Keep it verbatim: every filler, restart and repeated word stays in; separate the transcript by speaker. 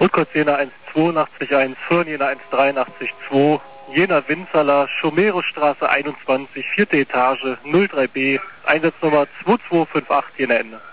Speaker 1: Rückkreuz Jena eins zweiundachtzig eins, Föhren Jena eins dreiundachtzig zwei, Jena Winzerla, Schomerostraße einundzwanzig, vierte Etage, null drei B, Einsatznummer zwei zwei fünf acht, Jena Ende.